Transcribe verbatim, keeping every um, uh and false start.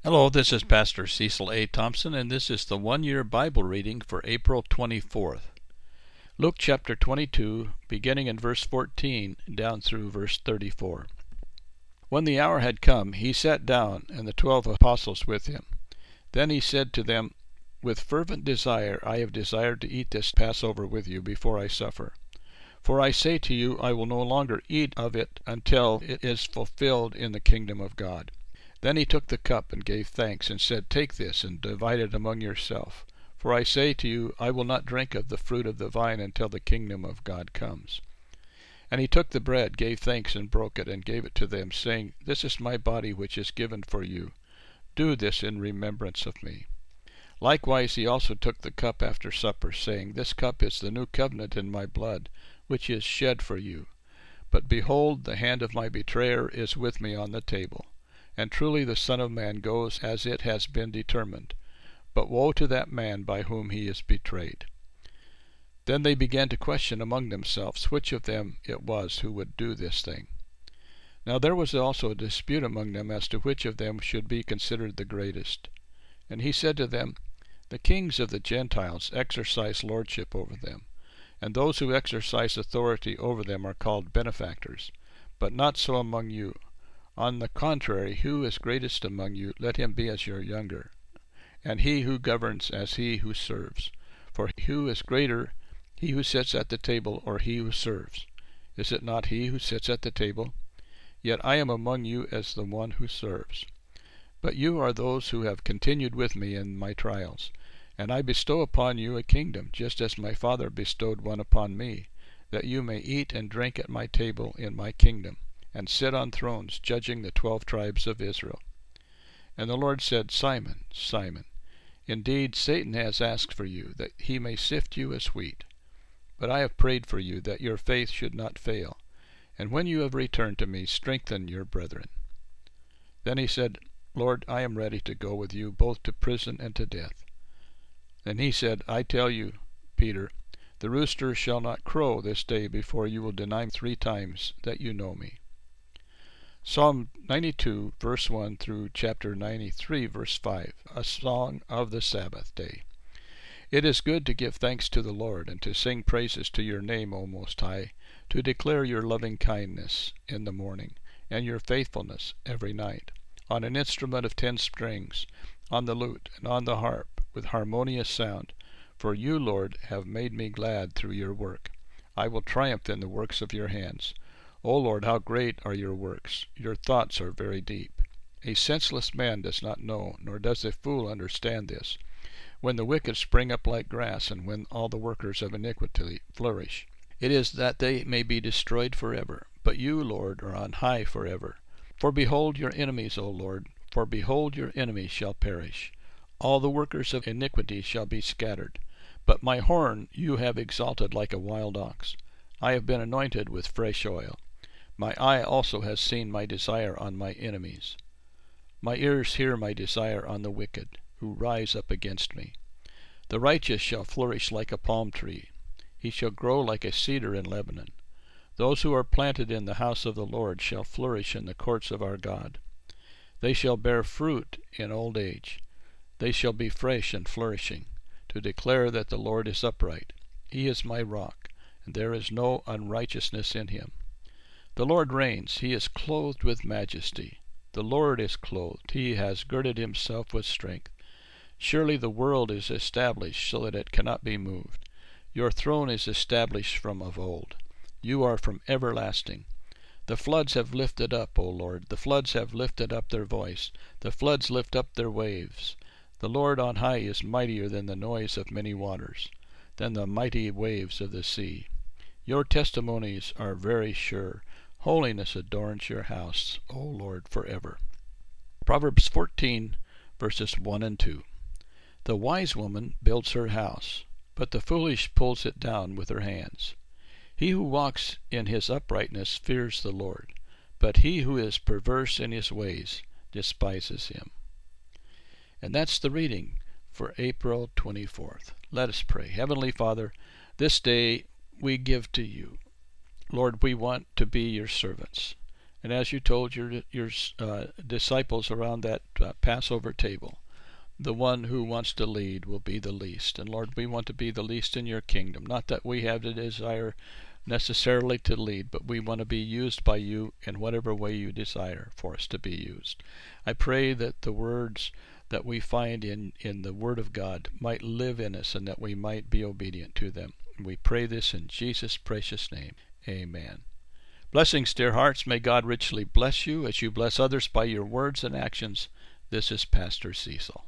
Hello, this is Pastor Cecil A. Thompson, and this is the one-year Bible reading for April twenty-fourth. Luke chapter twenty-two, beginning in verse fourteen, down through verse thirty-four. When the hour had come, he sat down, and the twelve apostles with him. Then he said to them, With fervent desire I have desired to eat this Passover with you before I suffer. For I say to you, I will no longer eat of it until it is fulfilled in the kingdom of God. Then he took the cup and gave thanks, and said, Take this, and divide it among yourself. For I say to you, I will not drink of the fruit of the vine until the kingdom of God comes. And he took the bread, gave thanks, and broke it, and gave it to them, saying, This is my body which is given for you. Do this in remembrance of me. Likewise he also took the cup after supper, saying, This cup is the new covenant in my blood, which is shed for you. But behold, the hand of my betrayer is with me on the table. And truly the Son of Man goes as it has been determined. But woe to that man by whom he is betrayed. Then they began to question among themselves which of them it was who would do this thing. Now there was also a dispute among them as to which of them should be considered the greatest. And he said to them, The kings of the Gentiles exercise lordship over them, and those who exercise authority over them are called benefactors. But not so among you. On the contrary, who is greatest among you, let him be as your younger, and he who governs as he who serves. For who is greater, he who sits at the table, or he who serves? Is it not he who sits at the table? Yet I am among you as the one who serves. But you are those who have continued with me in my trials, and I bestow upon you a kingdom, just as my Father bestowed one upon me, that you may eat and drink at my table in my kingdom, and sit on thrones, judging the twelve tribes of Israel. And the Lord said, Simon, Simon, indeed Satan has asked for you, that he may sift you as wheat. But I have prayed for you, that your faith should not fail. And when you have returned to me, strengthen your brethren. Then he said, Lord, I am ready to go with you, both to prison and to death. Then he said, I tell you, Peter, the rooster shall not crow this day before you will deny three times that you know me. Psalm ninety-two, verse one through chapter ninety-three, verse five, a song of the Sabbath day. It is good to give thanks to the Lord, and to sing praises to your name, O Most High, to declare your loving kindness in the morning, and your faithfulness every night, on an instrument of ten strings, on the lute, and on the harp, with harmonious sound. For you, Lord, have made me glad through your work. I will triumph in the works of your hands. O Lord, how great are your works! Your thoughts are very deep. A senseless man does not know, nor does a fool understand this. When the wicked spring up like grass, and when all the workers of iniquity flourish, it is that they may be destroyed forever. But you, Lord, are on high forever. For behold your enemies, O Lord, for behold your enemies shall perish. All the workers of iniquity shall be scattered. But my horn you have exalted like a wild ox. I have been anointed with fresh oil. My eye also has seen my desire on my enemies. My ears hear my desire on the wicked, who rise up against me. The righteous shall flourish like a palm tree. He shall grow like a cedar in Lebanon. Those who are planted in the house of the Lord shall flourish in the courts of our God. They shall bear fruit in old age. They shall be fresh and flourishing, to declare that the Lord is upright. He is my rock, and there is no unrighteousness in him. The Lord reigns, he is clothed with majesty. The Lord is clothed, he has girded himself with strength. Surely the world is established so that it cannot be moved. Your throne is established from of old. You are from everlasting. The floods have lifted up, O Lord, the floods have lifted up their voice. The floods lift up their waves. The Lord on high is mightier than the noise of many waters, than the mighty waves of the sea. Your testimonies are very sure. Holiness adorns your house, O Lord, forever. Proverbs fourteen, verses one and two. The wise woman builds her house, but the foolish pulls it down with her hands. He who walks in his uprightness fears the Lord, but he who is perverse in his ways despises him. And that's the reading for April twenty-fourth. Let us pray. Heavenly Father, this day we give to you. Lord, we want to be your servants. And as you told your your uh, disciples around that uh, Passover table, the one who wants to lead will be the least. And Lord, we want to be the least in your kingdom. Not that we have the desire necessarily to lead, but we want to be used by you in whatever way you desire for us to be used. I pray that the words that we find in, in the Word of God might live in us and that we might be obedient to them. We pray this in Jesus' precious name. Amen. Blessings, dear hearts. May God richly bless you as you bless others by your words and actions. This is Pastor Cecil.